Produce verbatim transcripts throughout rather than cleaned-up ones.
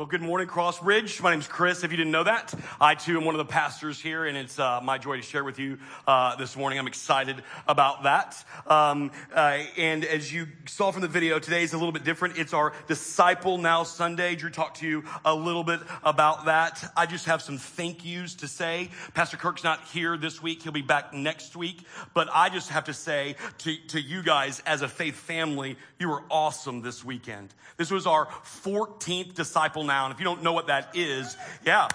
Well, good morning, Crossbridge. My name is Chris. If you didn't know that, I too am one of the pastors here, and it's uh, my joy to share with you uh, this morning. I'm excited about that. Um, uh, and as you saw from the video, today is a little bit different. It's our Disciple Now Sunday. Drew talked to you a little bit about that. I just have some thank yous to say. Pastor Kirk's not here this week. He'll be back next week. But I just have to say to, to you guys as a faith family, you were awesome this weekend. This was our fourteenth Disciple Now. And if you don't know what that is, yeah.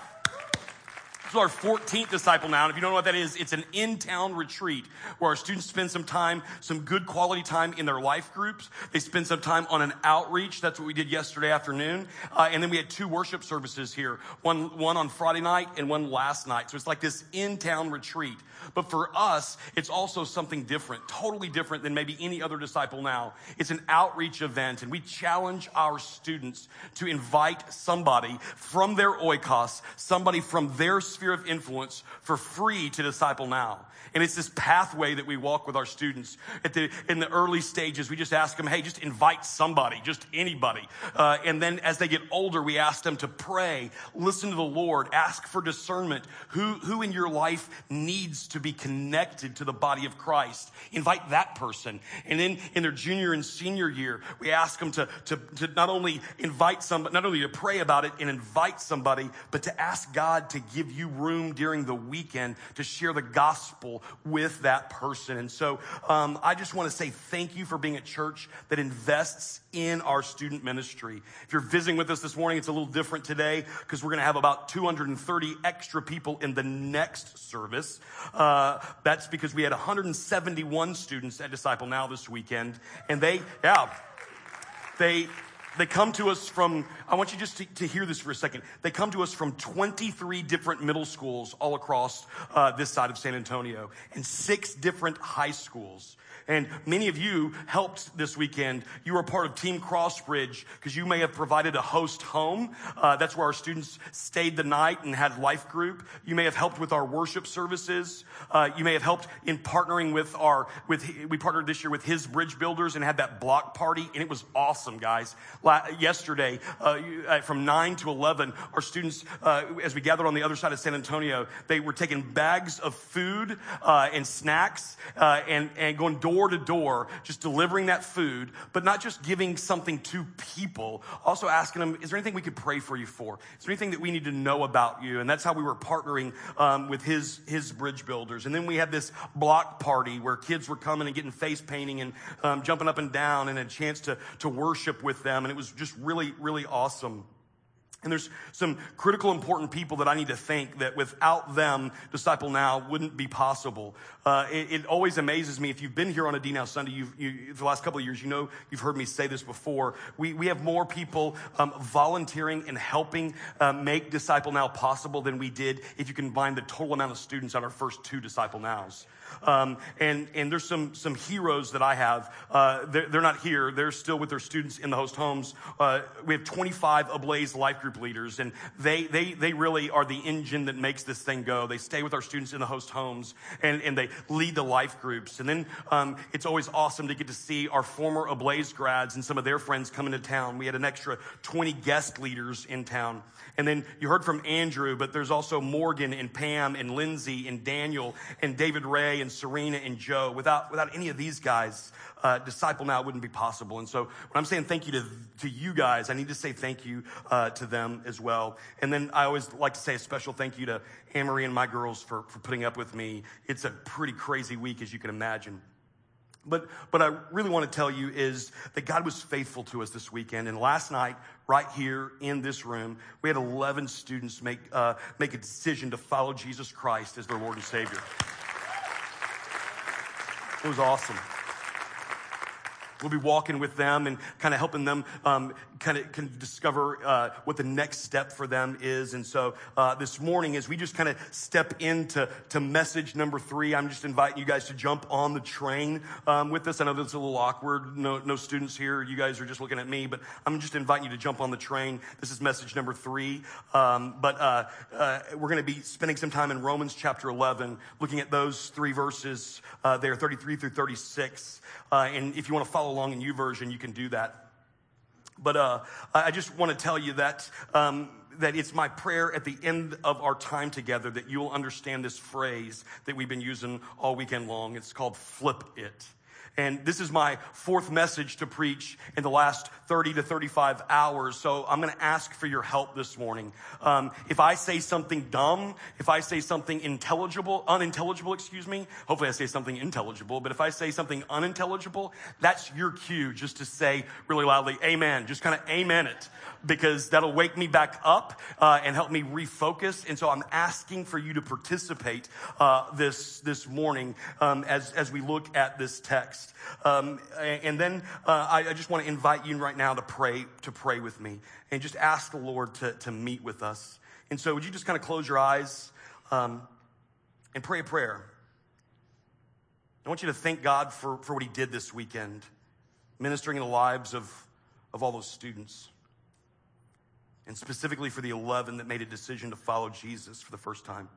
This is our fourteenth Disciple Now. And if you don't know what that is, it's an in-town retreat where our students spend some time, some good quality time in their life groups. They spend some time on an outreach. That's what we did yesterday afternoon. Uh, and then we had two worship services here, one, one on Friday night and one last night. So it's like this in-town retreat. But for us, it's also something different, totally different than maybe any other Disciple Now. It's an outreach event, and we challenge our students to invite somebody from their oikos, somebody from their sphere of influence for free to Disciple Now. And it's this pathway that we walk with our students. At the, in the early stages, we just ask them, hey, just invite somebody, just anybody. Uh, and then as they get older, we ask them to pray, listen to the Lord, ask for discernment. Who, who in your life needs to be connected to the body of Christ? Invite that person. And then in their junior and senior year, we ask them to, to, to not only invite somebody, not only to pray about it and invite somebody, but to ask God to give you room during the weekend to share the gospel with that person. And so um, I just want to say thank you for being a church that invests in our student ministry. If you're visiting with us this morning, it's a little different today because we're going to have about two hundred thirty extra people in the next service. Uh, that's because we had one hundred seventy-one students at Disciple Now this weekend. And they, yeah, they... They come to us from, I want you just to, to hear this for a second. They come to us from twenty-three different middle schools all across uh, this side of San Antonio and six different high schools. And many of you helped this weekend. You were part of Team Crossbridge because you may have provided a host home. Uh, that's where our students stayed the night and had life group. You may have helped with our worship services. Uh, you may have helped in partnering with our, with, we partnered this year with His Bridge Builders and had that block party. And it was awesome, guys. La- yesterday, uh, from nine to eleven, our students, uh, as we gathered on the other side of San Antonio, they were taking bags of food uh, and snacks uh, and, and going door door to door, just delivering that food, but not just giving something to people, also asking them, is there anything we could pray for you for? Is there anything that we need to know about you? And that's how we were partnering um, with his, his bridge builders. And then we had this block party where kids were coming and getting face painting and um, jumping up and down and a chance to, to worship with them. And it was just really, really awesome. And there's some critical, important people that I need to thank that without them, Disciple Now wouldn't be possible. Uh, it, it always amazes me. If you've been here on a D Now Sunday, you've, you, for the last couple of years, you know, you've heard me say this before. We, we have more people um, volunteering and helping uh, make Disciple Now possible than we did if you combine the total amount of students on our first two Disciple Nows. Um, and, and there's some, some heroes that I have. Uh, they're, they're not here. They're still with their students in the host homes. Uh, we have twenty-five Ablaze life group leaders, and they, they, they really are the engine that makes this thing go. They stay with our students in the host homes, and, and they lead the life groups. And then, um, it's always awesome to get to see our former Ablaze grads and some of their friends come into town. We had an extra twenty guest leaders in town. And then you heard from Andrew, but there's also Morgan and Pam and Lindsay and Daniel and David Ray and Serena and Joe. Without, without any of these guys, uh, Disciple Now wouldn't be possible. And so when I'm saying thank you to, to you guys, I need to say thank you, uh, to them as well. And then I always like to say a special thank you to Anne-Marie and my girls for, for putting up with me. It's a pretty crazy week, as you can imagine. But, but I really want to tell you is that God was faithful to us this weekend. And last night, right here in this room, we had eleven students make, uh, make a decision to follow Jesus Christ as their Lord and Savior. It was awesome. We'll be walking with them and kind of helping them um, kind of can discover uh, what the next step for them is. And so uh, this morning, as we just kind of step into to message number three, I'm just inviting you guys to jump on the train um, with us. I know that's a little awkward. No, no students here. You guys are just looking at me, but I'm just inviting you to jump on the train. This is message number three. Um, but uh, uh, we're going to be spending some time in Romans chapter eleven, looking at those three verses uh, there, thirty-three through thirty-six. Uh, and if you want to follow along in YouVersion, you can do that. But uh, I just want to tell you that um, that it's my prayer at the end of our time together that you will understand this phrase that we've been using all weekend long. It's called flip it. And this is my fourth message to preach in the last thirty to thirty-five hours. So I'm going to ask for your help this morning. Um, if I say something dumb, if I say something intelligible, unintelligible, excuse me, hopefully I say something intelligible, but if I say something unintelligible, that's your cue just to say really loudly, amen. Just kind of amen it, because that'll wake me back up uh, and help me refocus. And so I'm asking for you to participate uh, this this morning um, as, as we look at this text. Um, and then uh, I, I just want to invite you right now to pray, to pray with me and just ask the Lord to, to meet with us. And so would you just kind of close your eyes um, and pray a prayer? I want you to thank God for, for what he did this weekend, ministering in the lives of, of all those students, and specifically for the eleven that made a decision to follow Jesus for the first time.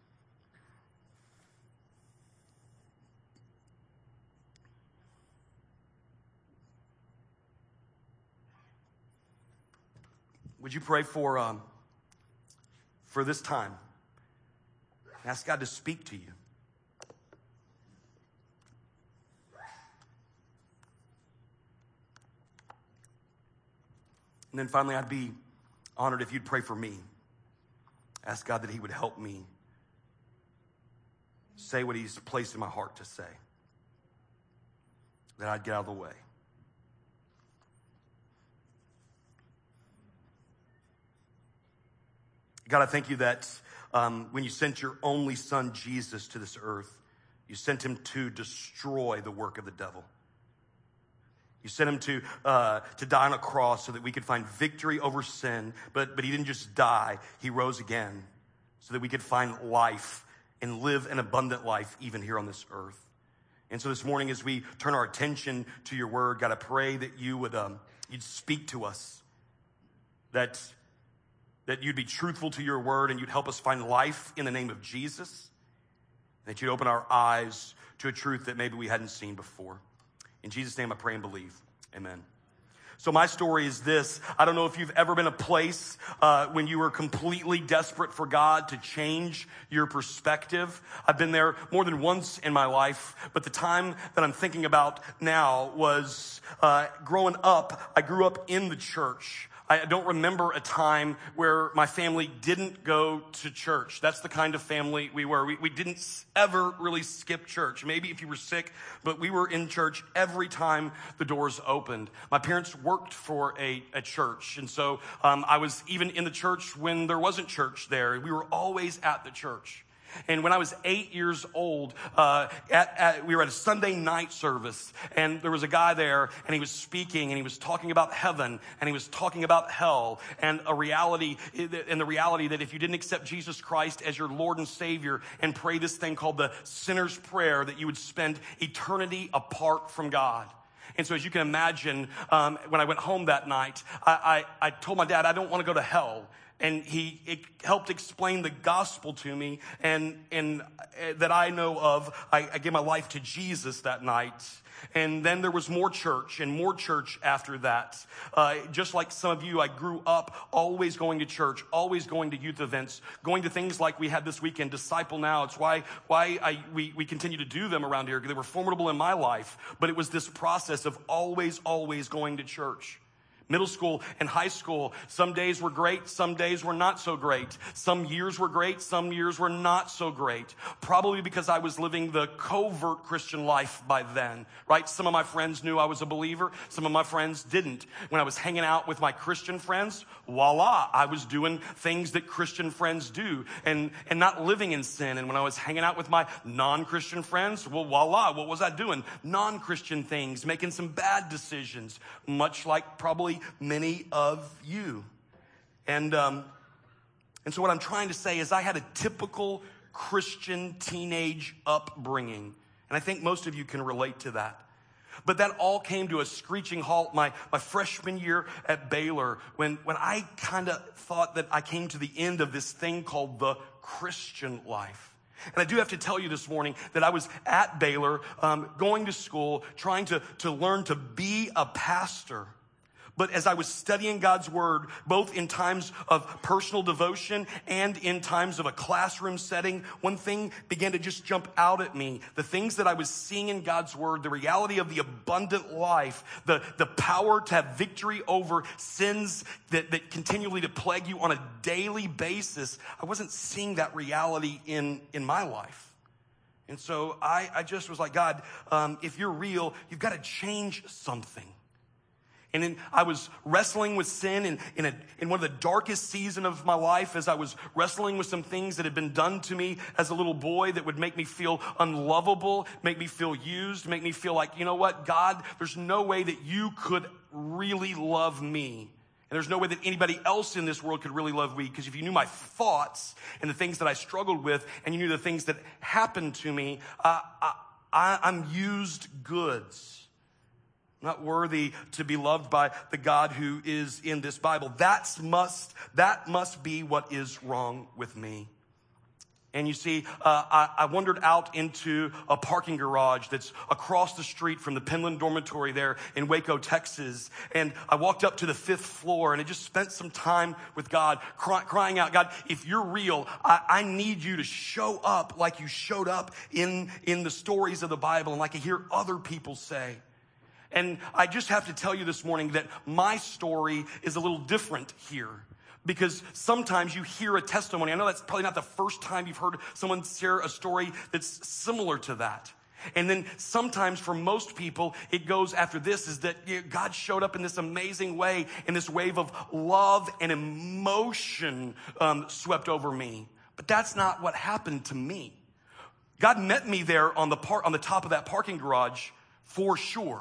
Would you pray for um, for this time? Ask God to speak to you. And then finally, I'd be honored if you'd pray for me. Ask God that he would help me say what he's placed in my heart to say, that I'd get out of the way. God, I thank you that um, when you sent your only son, Jesus, to this earth, you sent him to destroy the work of the devil. You sent him to uh, to die on a cross so that we could find victory over sin. But, but he didn't just die. He rose again so that we could find life and live an abundant life even here on this earth. And so this morning, as we turn our attention to your word, God, I pray that you would um, you'd speak to us, that that you'd be truthful to your word and you'd help us find life in the name of Jesus, that you'd open our eyes to a truth that maybe we hadn't seen before. In Jesus' name I pray and believe. Amen. So my story is this. I don't know if you've ever been a place uh, when you were completely desperate for God to change your perspective. I've been there more than once in my life, but the time that I'm thinking about now was uh, growing up. I grew up in the church. I don't remember a time where my family didn't go to church. That's the kind of family we were. We, we didn't ever really skip church. Maybe if you were sick, but we were in church every time the doors opened. My parents worked for a, a church, and so um, I was even in the church when there wasn't church there. We were always at the church. And when I was eight years old, uh, at, at, we were at a Sunday night service, and there was a guy there, and he was speaking, and he was talking about heaven, and he was talking about hell, and a reality, and the reality that if you didn't accept Jesus Christ as your Lord and Savior and pray this thing called the sinner's prayer, that you would spend eternity apart from God. And so as you can imagine, um, when I went home that night, I, I, I told my dad, I don't want to go to hell. And he it helped explain the gospel to me, and and uh, that I know of. I, I gave my life to Jesus that night. And then there was more church and more church after that. Uh, just like some of you, I grew up always going to church, always going to youth events, going to things like we had this weekend, Disciple Now. It's why why I, we, we continue to do them around here. They were formidable in my life. But it was this process of always, always going to church. Middle school and high school, some days were great, some days were not so great. Some years were great, some years were not so great. Probably because I was living the covert Christian life by then, right? Some of my friends knew I was a believer, some of my friends didn't. When I was hanging out with my Christian friends, voila, I was doing things that Christian friends do and, and not living in sin. And when I was hanging out with my non-Christian friends, well, voila, what was I doing? Non-Christian things, making some bad decisions, much like probably many of you. And um, and so what I'm trying to say is I had a typical Christian teenage upbringing. And I think most of you can relate to that. But that all came to a screeching halt my, my freshman year at Baylor when, when I kind of thought that I came to the end of this thing called the Christian life. And I do have to tell you this morning that I was at Baylor, um, going to school, trying to, to learn to be a pastor. But as I was studying God's word, both in times of personal devotion and in times of a classroom setting, one thing began to just jump out at me. The things that I was seeing in God's word, the reality of the abundant life, the, the power to have victory over sins that, that continually to plague you on a daily basis, I wasn't seeing that reality in, in my life. And so I, I just was like, God, um, if you're real, you've got to change something. And then I was wrestling with sin in, in, a, in one of the darkest seasons of my life, as I was wrestling with some things that had been done to me as a little boy that would make me feel unlovable, make me feel used, make me feel like, you know what, God, there's no way that you could really love me. And there's no way that anybody else in this world could really love me, because if you knew my thoughts and the things that I struggled with, and you knew the things that happened to me, uh, I, I, I'm used goods. Not worthy to be loved by the God who is in this Bible. That's must, that must be what is wrong with me. And you see, uh, I, I wandered out into a parking garage that's across the street from the Penland Dormitory there in Waco, Texas. And I walked up to the fifth floor, and I just spent some time with God, cry, crying out, God, if you're real, I, I need you to show up like you showed up in, in the stories of the Bible, and like I hear other people say. And I just have to tell you this morning that my story is a little different here, because sometimes you hear a testimony. I know that's probably not the first time you've heard someone share a story that's similar to that. And then sometimes for most people, it goes after this, is that God showed up in this amazing way, and this wave of love and emotion um, swept over me. But that's not what happened to me. God met me there on the par- on the top of that parking garage for sure.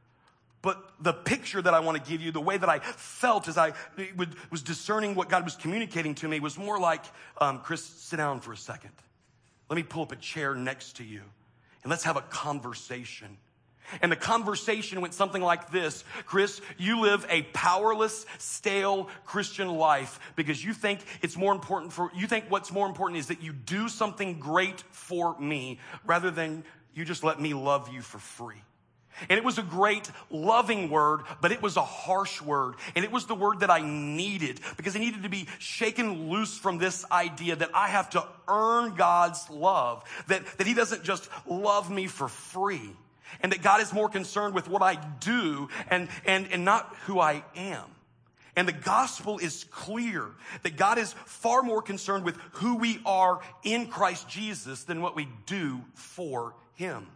But the picture that I want to give you, the way that I felt as I was discerning what God was communicating to me, was more like, um, Chris, sit down for a second. Let me pull up a chair next to you, and let's have a conversation. And the conversation went something like this: Chris, you live a powerless, stale Christian life because you think it's more important for, you think what's more important is that you do something great for me rather than you just let me love you for free. And it was a great, loving word, but it was a harsh word. And it was the word that I needed, because I needed to be shaken loose from this idea that I have to earn God's love, that, that he doesn't just love me for free, and that God is more concerned with what I do and, and, and not who I am. And the gospel is clear that God is far more concerned with who we are in Christ Jesus than what we do for him.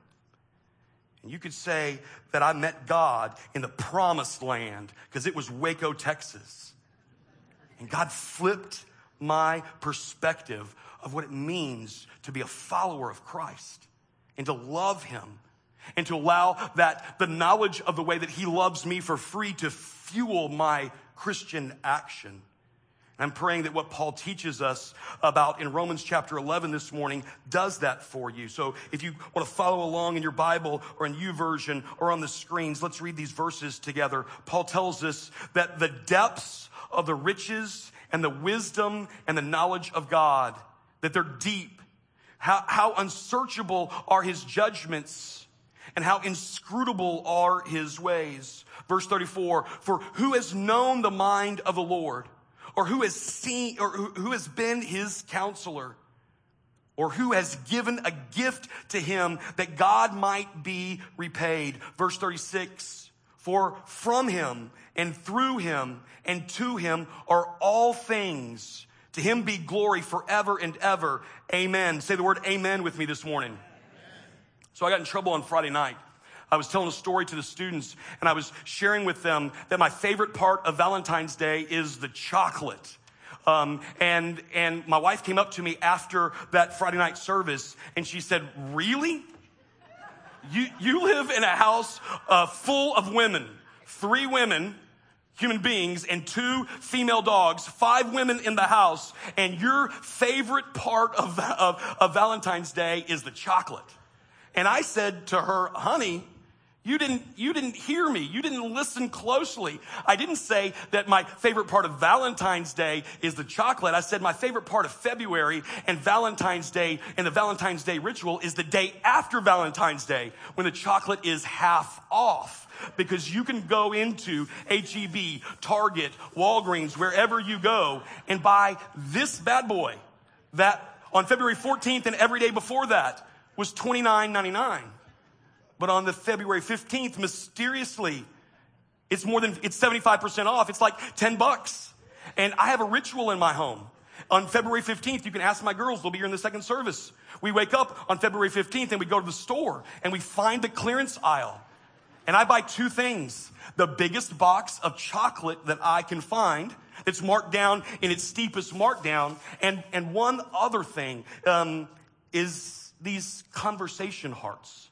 And you could say that I met God in the promised land because it was Waco, Texas. And God flipped my perspective of what it means to be a follower of Christ and to love him and to allow that the knowledge of the way that he loves me for free to fuel my Christian action. I'm praying that what Paul teaches us about in Romans chapter eleven this morning does that for you. So if you want to follow along in your Bible or in YouVersion or on the screens, let's read these verses together. Paul tells us that the depths of the riches and the wisdom and the knowledge of God, that they're deep. How, how unsearchable are his judgments, and how inscrutable are his ways. Verse thirty-four, for who has known the mind of the Lord? Or who has seen, or who has been his counselor? Or who has given a gift to him that God might be repaid? Verse thirty-six, for from him and through him and to him are all things. To him be glory forever and ever. Amen. Say the word amen with me this morning. Amen. So I got in trouble on Friday night. I was telling a story to the students, and I was sharing with them that my favorite part of Valentine's Day is the chocolate. Um, and, and my wife came up to me after that Friday night service, and she said, really? You, you live in a house uh, full of women, three women, human beings, and two female dogs, five women in the house, and your favorite part of, of, of Valentine's Day is the chocolate. And I said to her, honey, You didn't, you didn't hear me. You didn't listen closely. I didn't say that my favorite part of Valentine's Day is the chocolate. I said my favorite part of February and Valentine's Day and the Valentine's Day ritual is the day after Valentine's Day when the chocolate is half off. Because you can go into H E B, Target, Walgreens, wherever you go and buy this bad boy that on February fourteenth and every day before that was twenty-nine ninety-nine. But on the February fifteenth, mysteriously, it's more than, it's seventy-five percent off. It's like ten bucks. And I have a ritual in my home. On February fifteenth, you can ask my girls, they'll be here in the second service. We wake up on February fifteenth and we go to the store and we find the clearance aisle. And I buy two things. The biggest box of chocolate that I can find that's marked down in its steepest markdown. And, and one other thing um, is these conversation hearts.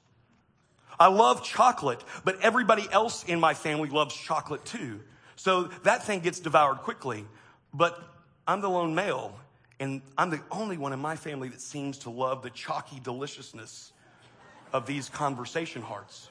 I love chocolate, but everybody else in my family loves chocolate too. So that thing gets devoured quickly. But I'm the lone male, and I'm the only one in my family that seems to love the chalky deliciousness of these conversation hearts.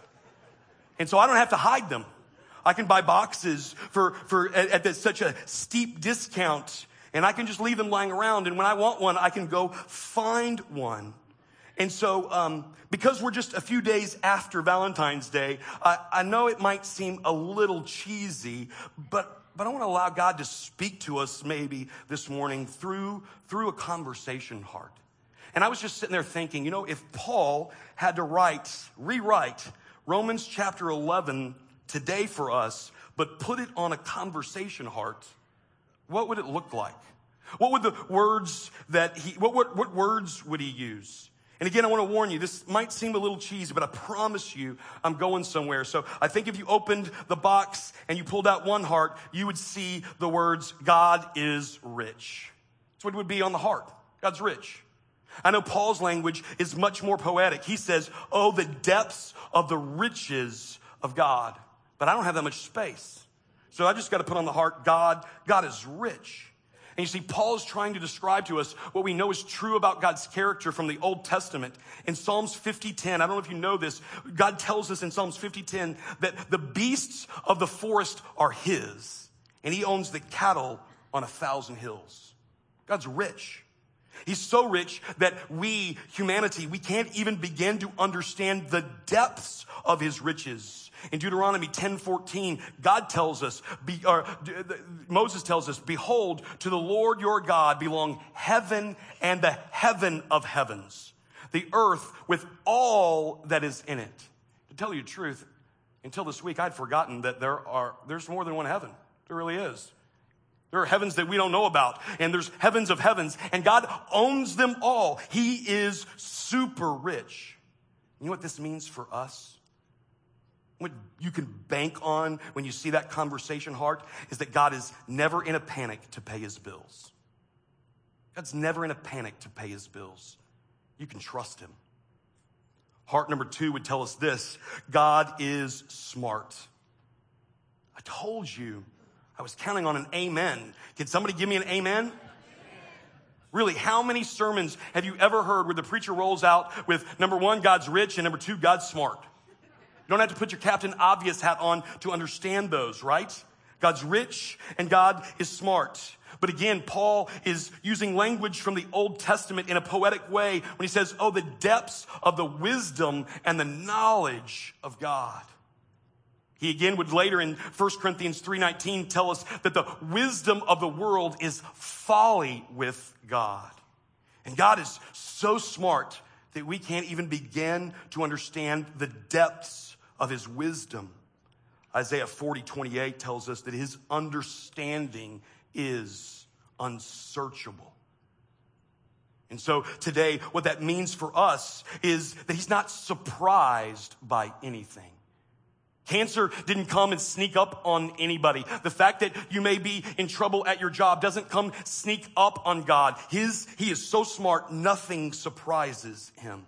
And so I don't have to hide them. I can buy boxes for, for at, at this, such a steep discount, and I can just leave them lying around. And when I want one, I can go find one. And so, um, because we're just a few days after Valentine's Day, I, I know it might seem a little cheesy, but, but I want to allow God to speak to us maybe this morning through, through a conversation heart. And I was just sitting there thinking, you know, if Paul had to write, rewrite Romans chapter eleven today for us, but put it on a conversation heart, what would it look like? What would the words that he, what, what, what words would he use? And again, I want to warn you, this might seem a little cheesy, but I promise you I'm going somewhere. So I think if you opened the box and you pulled out one heart, you would see the words, God is rich. That's what it would be on the heart. God's rich. I know Paul's language is much more poetic. He says, oh, the depths of the riches of God. But I don't have that much space. So I just got to put on the heart, God, God is rich. And you see, Paul is trying to describe to us what we know is true about God's character from the Old Testament. In Psalms fifty ten, I don't know if you know this, God tells us in Psalms fifty ten that the beasts of the forest are his, and he owns the cattle on a thousand hills. God's rich. He's so rich that we, humanity, we can't even begin to understand the depths of his riches. In Deuteronomy ten fourteen, God tells us, be, or, Moses tells us, behold, to the Lord your God belong heaven and the heaven of heavens, the earth with all that is in it. To tell you the truth, until this week, I'd forgotten that there are, there's more than one heaven. There really is. There are heavens that we don't know about, and there's heavens of heavens, and God owns them all. He is super rich. You know what this means for us? What you can bank on when you see that conversation heart is that God is never in a panic to pay his bills. God's never in a panic to pay his bills. You can trust him. Heart number two would tell us this: God is smart. I told you. I was counting on an amen. Can somebody give me an amen? Amen? Really, how many sermons have you ever heard where the preacher rolls out with number one, God's rich, and number two, God's smart? You don't have to put your Captain Obvious hat on to understand those, right? God's rich and God is smart. But again, Paul is using language from the Old Testament in a poetic way when he says, oh, the depths of the wisdom and the knowledge of God. He again would later in First Corinthians three nineteen tell us that the wisdom of the world is folly with God. And God is so smart that we can't even begin to understand the depths of his wisdom. Isaiah forty twenty-eight tells us that his understanding is unsearchable. And so today, what that means for us is that he's not surprised by anything. Cancer didn't come and sneak up on anybody. The fact that you may be in trouble at your job doesn't come sneak up on God. His, he is so smart, nothing surprises him.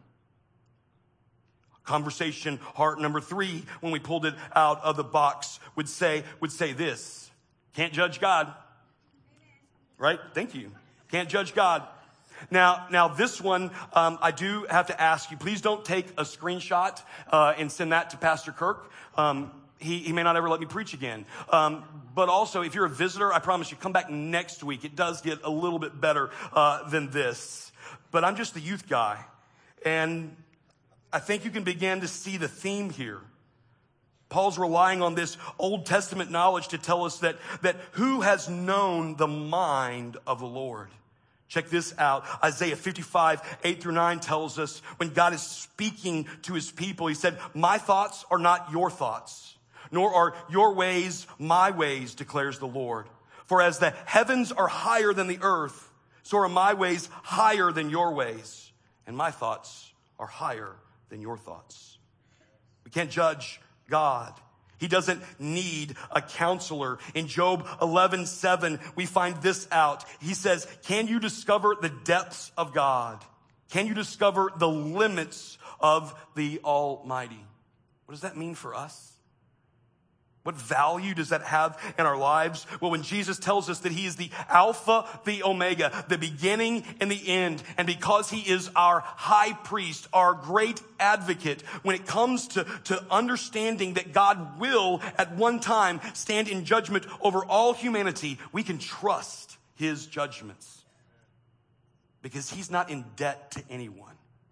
Conversation heart number three, when we pulled it out of the box, would say, would say this: can't judge God. Right? Thank you. Can't judge God. Now, now this one, um, I do have to ask you, please don't take a screenshot uh, and send that to Pastor Kirk. Um, he, he may not ever let me preach again. Um, but also, if you're a visitor, I promise you, come back next week. It does get a little bit better uh, than this. But I'm just the youth guy. And I think you can begin to see the theme here. Paul's relying on this Old Testament knowledge to tell us that, that who has known the mind of the Lord? Check this out. Isaiah fifty-five, eight through nine tells us when God is speaking to his people, he said, my thoughts are not your thoughts, nor are your ways my ways, declares the Lord. For as the heavens are higher than the earth, so are my ways higher than your ways, and my thoughts are higher than your thoughts. We can't judge God. He doesn't need a counselor. In Job eleven seven, we find this out. He says, can you discover the depths of God? Can you discover the limits of the Almighty? What does that mean for us? What value does that have in our lives? Well, when Jesus tells us that he is the Alpha, the Omega, the beginning and the end, and because he is our high priest, our great advocate, when it comes to, to understanding that God will at one time stand in judgment over all humanity, we can trust his judgments because he's not in debt to anyone.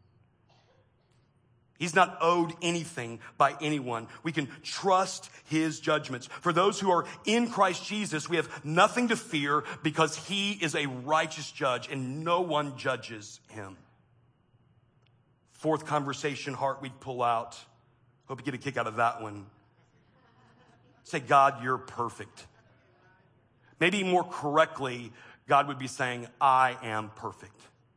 He's not owed anything by anyone. We can trust his judgments. For those who are in Christ Jesus, we have nothing to fear because he is a righteous judge and no one judges him. Fourth conversation heart we'd pull out. Hope you get a kick out of that one. Say, God, you're perfect. Maybe more correctly, God would be saying, I am perfect.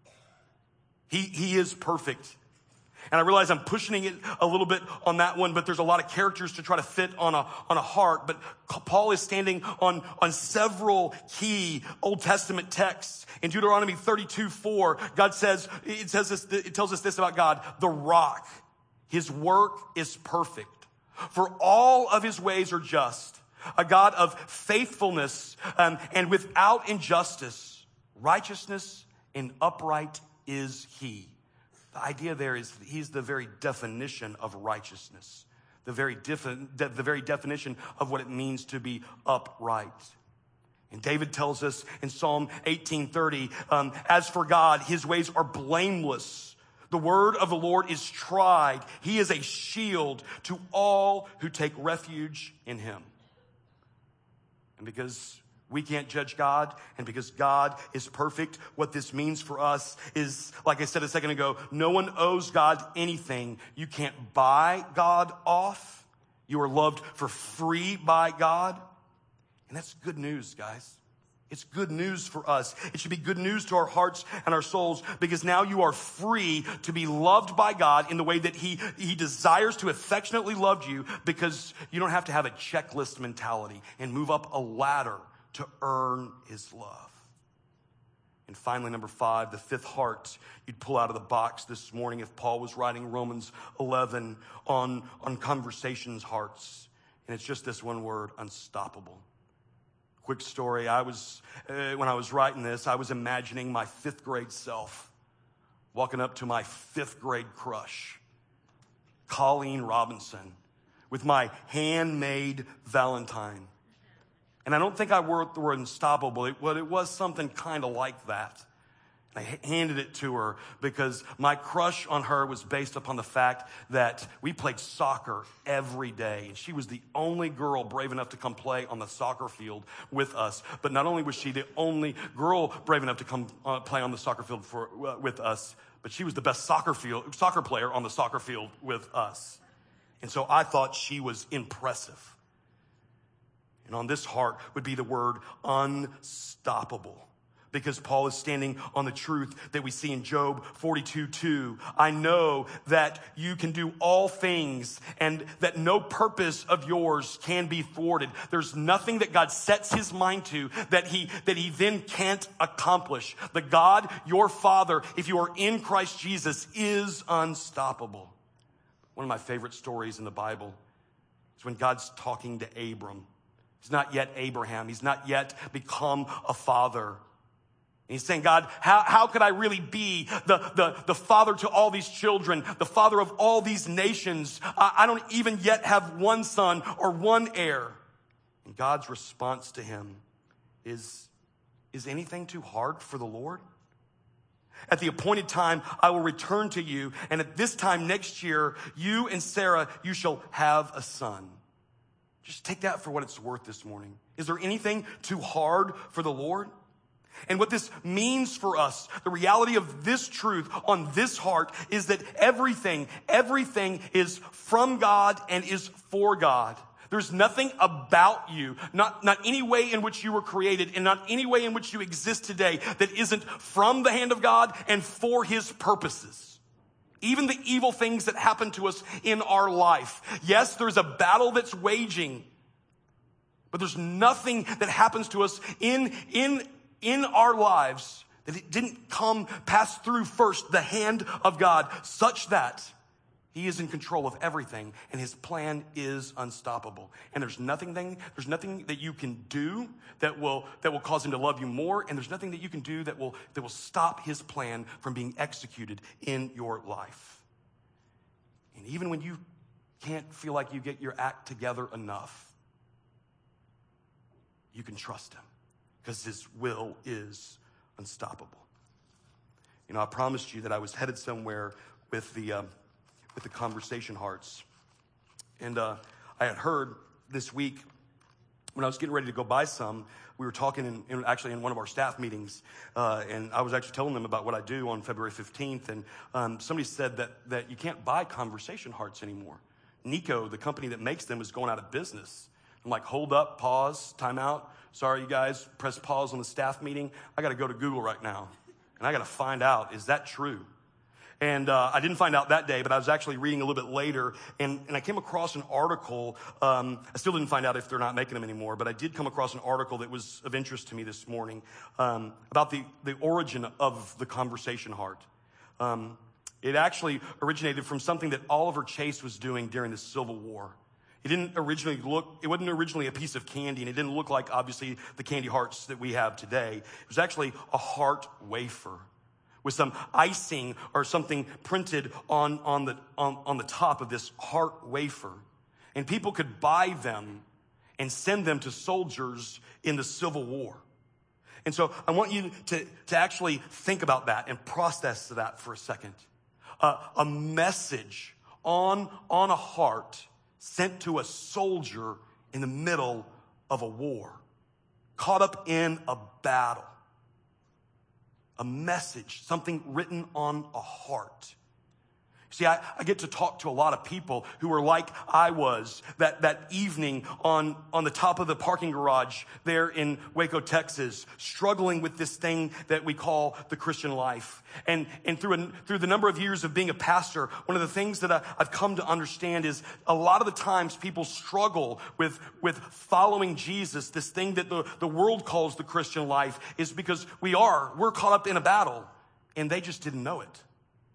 He, he is perfect. And I realize I'm pushing it a little bit on that one, but there's a lot of characters to try to fit on a, on a heart. But Paul is standing on, on several key Old Testament texts. In Deuteronomy thirty-two four, God says, it says this, it tells us this about God, the rock. His work is perfect. For all of his ways are just. A God of faithfulness um, and without injustice. Righteousness and upright is he. The idea there is he's the very definition of righteousness, the very, defi- de- the very definition of what it means to be upright. And David tells us in Psalm eighteen thirty, um, as for God, his ways are blameless. The word of the Lord is tried. He is a shield to all who take refuge in him. And because we can't judge God, and because God is perfect, what this means for us is, like I said a second ago, no one owes God anything. You can't buy God off. You are loved for free by God. And that's good news, guys. It's good news for us. It should be good news to our hearts and our souls because now you are free to be loved by God in the way that he, he desires to affectionately love you because you don't have to have a checklist mentality and move up a ladder to earn his love. And finally, number five, the fifth heart you'd pull out of the box this morning if Paul was writing Romans eleven on, on conversations hearts. And it's just this one word, unstoppable. Quick story. I was, uh, when I was writing this, I was imagining my fifth grade self walking up to my fifth grade crush, Colleen Robinson, with my handmade Valentine. And I don't think I wrote the word unstoppable, but it was something kind of like that. I handed it to her because my crush on her was based upon the fact that we played soccer every day. And she was the only girl brave enough to come play on the soccer field with us. But not only was she the only girl brave enough to come uh, play on the soccer field for, uh, with us, but she was the best soccer field, soccer player on the soccer field with us. And so I thought she was impressive. And on this heart would be the word unstoppable. Because Paul is standing on the truth that we see in Job forty-two two. I know that you can do all things and that no purpose of yours can be thwarted. There's nothing that God sets his mind to that he, that he then can't accomplish. The God, your Father, if you are in Christ Jesus, is unstoppable. One of my favorite stories in the Bible is when God's talking to Abram. He's not yet Abraham. He's not yet become a father. And he's saying, God, how, how could I really be the, the, the father to all these children, the father of all these nations? I, I don't even yet have one son or one heir. And God's response to him is, is anything too hard for the Lord? At the appointed time, I will return to you, and at this time next year, you and Sarah, you shall have a son. Just take that for what it's worth this morning. Is there anything too hard for the Lord? And what this means for us, the reality of this truth on this heart is that everything, everything is from God and is for God. There's nothing about you, not, not any way in which you were created and not any way in which you exist today that isn't from the hand of God and for his purposes. Even the evil things that happen to us in our life. Yes, there's a battle that's waging, but there's nothing that happens to us in, in, in our lives that it didn't come, pass through first the hand of God, such that he is in control of everything, and his plan is unstoppable. And there's nothing, there's nothing that you can do that will, that will cause him to love you more, and there's nothing that you can do that will, that will stop his plan from being executed in your life. And even when you can't feel like you get your act together enough, you can trust him, because his will is unstoppable. You know, I promised you that I was headed somewhere with the... Um, with the Conversation Hearts. And uh, I had heard this week, when I was getting ready to go buy some, we were talking in, in actually in one of our staff meetings, uh, and I was actually telling them about what I do on February fifteenth, and um, somebody said that, that you can't buy Conversation Hearts anymore. Nico, the company that makes them, is going out of business. I'm like, hold up, pause, time out. Sorry, you guys, press pause on the staff meeting. I got to go to Google right now, and I got to find out, is that true? And uh, I didn't find out that day, but I was actually reading a little bit later, and, and I came across an article. Um, I still didn't find out if they're not making them anymore, but I did come across an article that was of interest to me this morning um, about the, the origin of the Conversation Heart. Um, it actually originated from something that Oliver Chase was doing during the Civil War. It didn't originally look, it wasn't originally a piece of candy, and it didn't look like, obviously, the candy hearts that we have today. It was actually a heart wafer with some icing or something printed on, on, the, on, on the top of this heart wafer. And people could buy them and send them to soldiers in the Civil War. And so I want you to, to actually think about that and process that for a second. Uh, a message on, on a heart sent to a soldier in the middle of a war, caught up in a battle. A message, something written on a heart. See, I, I get to talk to a lot of people who are like I was that, that evening on, on the top of the parking garage there in Waco, Texas, struggling with this thing that we call the Christian life. And, and through, a, through the number of years of being a pastor, one of the things that I, I've come to understand is a lot of the times people struggle with, with following Jesus, this thing that the, the world calls the Christian life, is because we are, we're caught up in a battle, and they just didn't know it.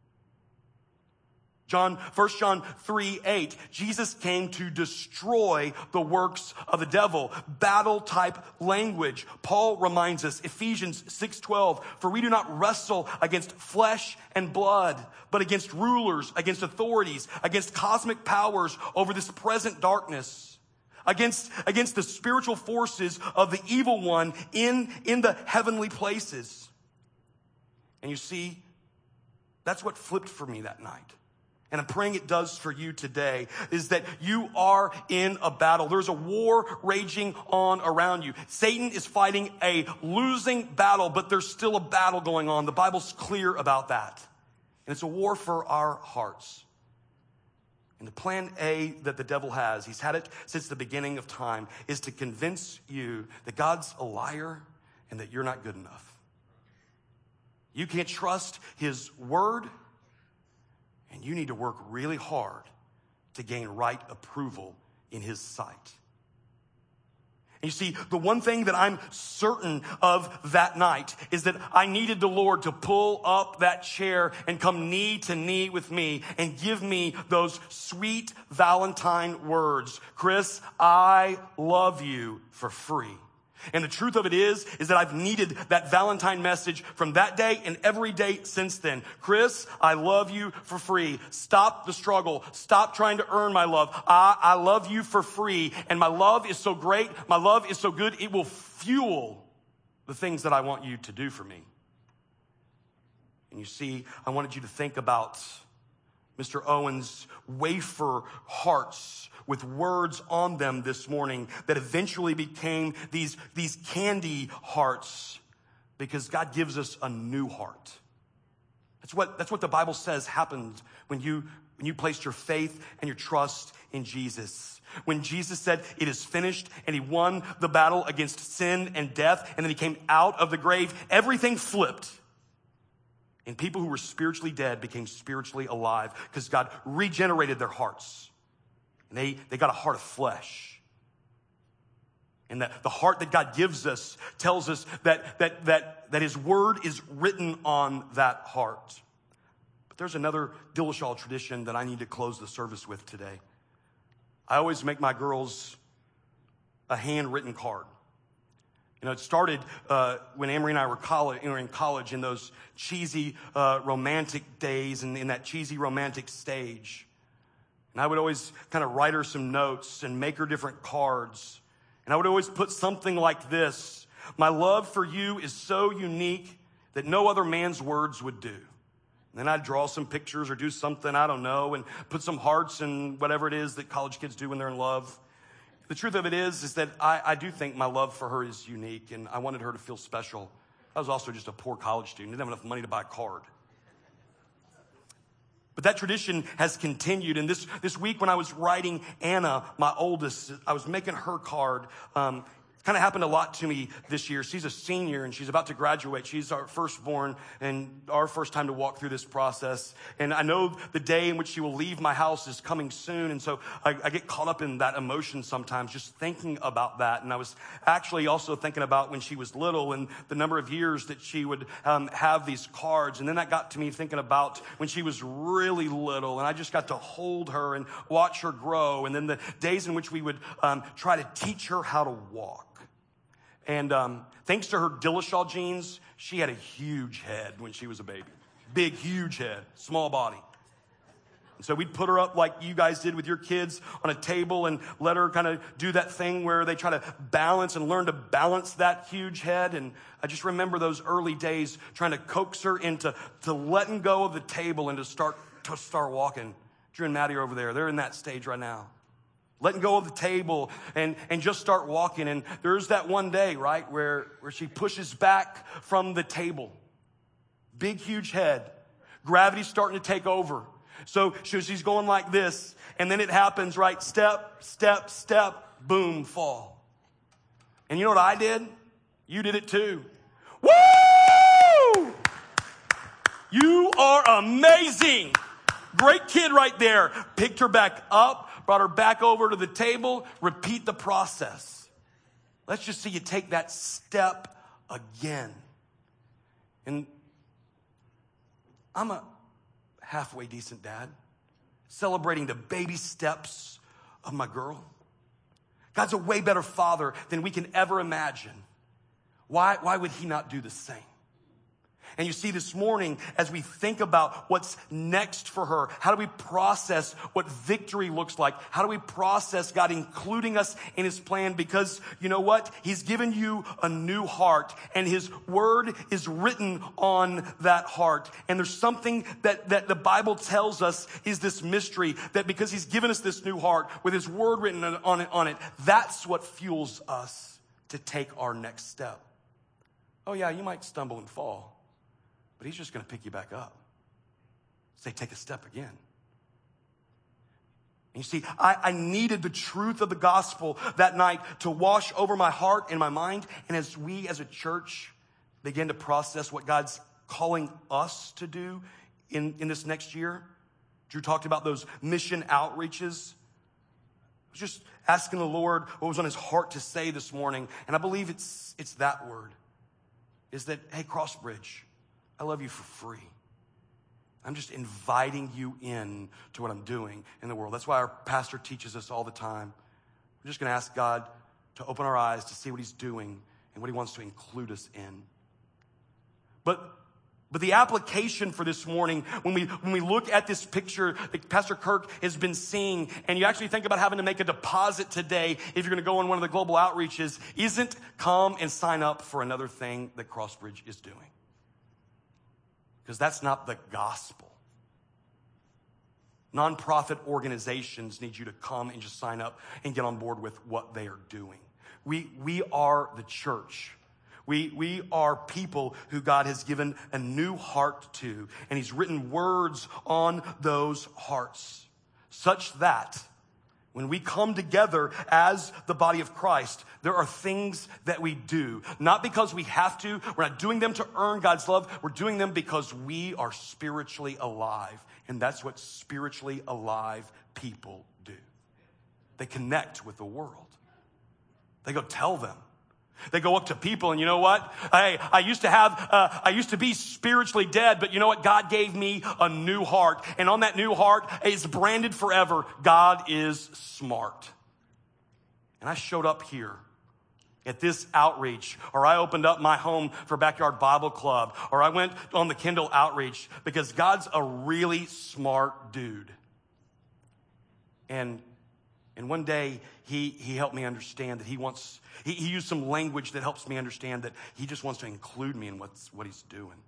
John, First John three eight, Jesus came to destroy the works of the devil. Battle type language. Paul reminds us, Ephesians six twelve, for we do not wrestle against flesh and blood, but against rulers, against authorities, against cosmic powers over this present darkness, against, against the spiritual forces of the evil one in, in the heavenly places. And you see, that's what flipped for me that night. And I'm praying it does for you today, is that you are in a battle. There's a war raging on around you. Satan is fighting a losing battle, but there's still a battle going on. The Bible's clear about that. And it's a war for our hearts. And the plan A that the devil has, he's had it since the beginning of time, is to convince you that God's a liar and that you're not good enough. You can't trust his word. And you need to work really hard to gain right approval in his sight. And you see, the one thing that I'm certain of that night is that I needed the Lord to pull up that chair and come knee to knee with me and give me those sweet Valentine words. Chris, I love you for free. And the truth of it is, is that I've needed that Valentine message from that day and every day since then. Chris, I love you for free. Stop the struggle. Stop trying to earn my love. I, I love you for free. And my love is so great. My love is so good. It will fuel the things that I want you to do for me. And you see, I wanted you to think about Mister Owen's wafer hearts with words on them this morning that eventually became these, these candy hearts, because God gives us a new heart. That's what, that's what the Bible says happened when you, when you placed your faith and your trust in Jesus. When Jesus said, it is finished, and he won the battle against sin and death, and then he came out of the grave, everything flipped. And people who were spiritually dead became spiritually alive because God regenerated their hearts. And they, they got a heart of flesh. And that the heart that God gives us tells us that, that, that, that his word is written on that heart. But there's another Dillashaw tradition that I need to close the service with today. I always make my girls a handwritten card. You know, it started uh, when Amory and I were, college, you know, in college in those cheesy uh, romantic days and in that cheesy romantic stage. And I would always kind of write her some notes and make her different cards. And I would always put something like this: my love for you is so unique that no other man's words would do. And then I'd draw some pictures or do something, I don't know, and put some hearts and whatever it is that college kids do when they're in love. The truth of it is, is that I, I do think my love for her is unique, and I wanted her to feel special. I was also just a poor college student, didn't have enough money to buy a card. But that tradition has continued, and this, this week when I was writing Anna, my oldest, I was making her card. Um, kind of happened a lot to me this year. She's a senior and she's about to graduate. She's our firstborn and our first time to walk through this process. And I know the day in which she will leave my house is coming soon. And so I, I get caught up in that emotion sometimes, just thinking about that. And I was actually also thinking about when she was little and the number of years that she would um, have these cards. And then that got to me thinking about when she was really little and I just got to hold her and watch her grow. And then the days in which we would um, try to teach her how to walk. And um, thanks to her Dillashaw genes, she had a huge head when she was a baby. Big, huge head, small body. And so we'd put her up like you guys did with your kids on a table and let her kind of do that thing where they try to balance and learn to balance that huge head. And I just remember those early days trying to coax her into to letting go of the table and to start to start walking. Drew and Maddie are over there. They're in that stage right now. Letting go of the table and, and just start walking. And there's that one day, right, where, where she pushes back from the table. Big, huge head. Gravity's starting to take over. So she's going like this. And then it happens, right? Step, step, step, boom, fall. And you know what I did? You did it too. Woo! You are amazing. Great kid right there. Picked her back up. Brought her back over to the table, repeat the process. Let's just see you take that step again. And I'm a halfway decent dad, celebrating the baby steps of my girl. God's a way better father than we can ever imagine. Why, why would he not do the same? And you see, this morning, as we think about what's next for her, how do we process what victory looks like? How do we process God including us in his plan? Because you know what? He's given you a new heart, and his word is written on that heart. And there's something that, that the Bible tells us is this mystery, that because he's given us this new heart with his word written on it, on it, that's what fuels us to take our next step. Oh yeah, you might stumble and fall. But he's just going to pick you back up. Say, take a step again. And you see, I, I needed the truth of the gospel that night to wash over my heart and my mind. And as we as a church begin to process what God's calling us to do in, in this next year, Drew talked about those mission outreaches. I was just asking the Lord what was on his heart to say this morning. And I believe it's, it's that word, is that, hey, Crossbridge, I love you for free. I'm just inviting you in to what I'm doing in the world. That's why our pastor teaches us all the time. We're just going to ask God to open our eyes to see what he's doing and what he wants to include us in. But But the application for this morning, when we when we look at this picture that Pastor Kirk has been seeing, and you actually think about having to make a deposit today if you're going to go on one of the global outreaches, isn't come and sign up for another thing that Crossbridge is doing. Because that's not the gospel. Nonprofit organizations need you to come and just sign up and get on board with what they are doing. We we are the church. We, we are people who God has given a new heart to, and he's written words on those hearts such that when we come together as the body of Christ, there are things that we do, not because we have to. We're not doing them to earn God's love. We're doing them because we are spiritually alive, and that's what spiritually alive people do. They connect with the world. They go tell them. They go up to people, and you know what? Hey, I used to have, uh, I used to be spiritually dead, but you know what? God gave me a new heart. And on that new heart is branded forever. God is smart. And I showed up here at this outreach, or I opened up my home for Backyard Bible Club, or I went on the Kindle outreach because God's a really smart dude. And And one day, he, he helped me understand that he wants, he, he used some language that helps me understand that he just wants to include me in what's, what he's doing.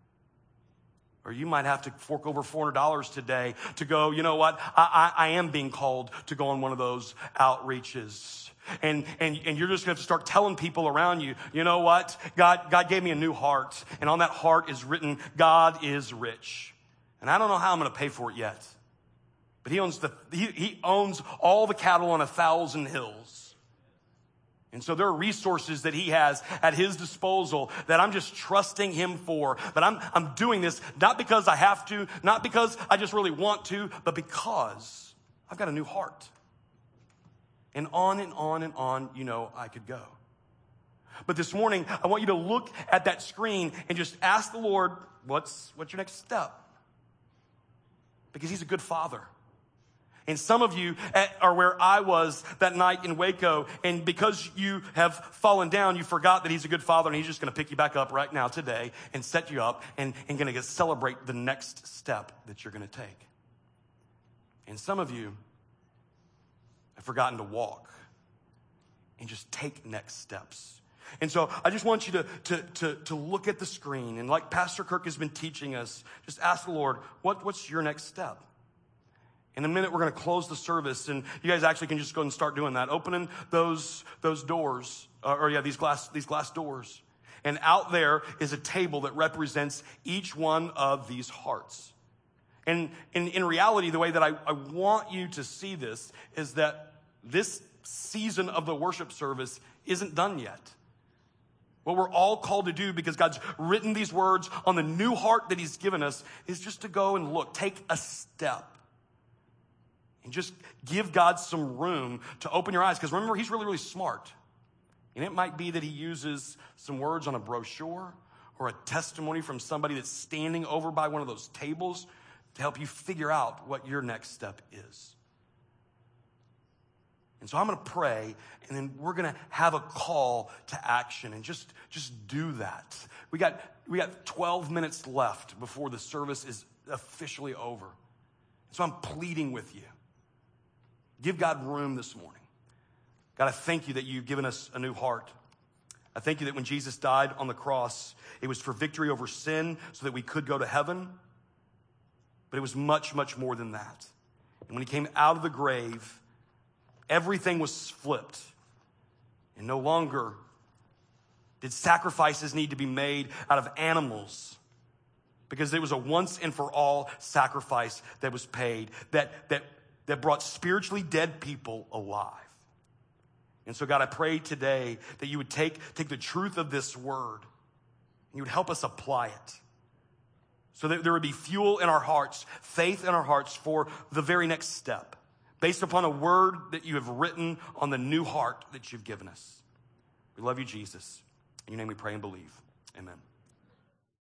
Or you might have to fork over four hundred dollars today to go, you know what, I, I, I am being called to go on one of those outreaches. And, and, and you're just going to have to start telling people around you, you know what, God, God gave me a new heart. And on that heart is written, God is rich. And I don't know how I'm going to pay for it yet. But he owns the he, he owns all the cattle on a thousand hills. And so there are resources that he has at his disposal that I'm just trusting him for. But I'm I'm doing this not because I have to, not because I just really want to, but because I've got a new heart. And on and on and on, you know, I could go. But this morning, I want you to look at that screen and just ask the Lord, what's what's your next step? Because he's a good father. And some of you are where I was that night in Waco, and because you have fallen down, you forgot that he's a good father, and he's just going to pick you back up right now today and set you up and, and going to celebrate the next step that you're going to take. And some of you have forgotten to walk and just take next steps. And so I just want you to, to, to, to look at the screen, and like Pastor Kirk has been teaching us, just ask the Lord, what, what's your next step? In a minute, we're going to close the service, and you guys actually can just go and start doing that, opening those those doors, or, or yeah, these glass these glass doors. And out there is a table that represents each one of these hearts. And in, in reality, the way that I, I want you to see this is that this season of the worship service isn't done yet. What we're all called to do, because God's written these words on the new heart that he's given us, is just to go and look, take a step. And just give God some room to open your eyes. Because remember, he's really, really smart. And it might be that he uses some words on a brochure or a testimony from somebody that's standing over by one of those tables to help you figure out what your next step is. And so I'm going to pray, and then we're going to have a call to action, and just, just do that. We got, we got twelve minutes left before the service is officially over. So I'm pleading with you. Give God room this morning. God, I thank you that you've given us a new heart. I thank you that when Jesus died on the cross, it was for victory over sin so that we could go to heaven. But it was much, much more than that. And when he came out of the grave, everything was flipped. And no longer did sacrifices need to be made out of animals, because there was a once and for all sacrifice that was paid that, that, that brought spiritually dead people alive. And so, God, I pray today that you would take, take the truth of this word and you would help us apply it so that there would be fuel in our hearts, faith in our hearts for the very next step, based upon a word that you have written on the new heart that you've given us. We love you, Jesus. In your name we pray and believe. Amen.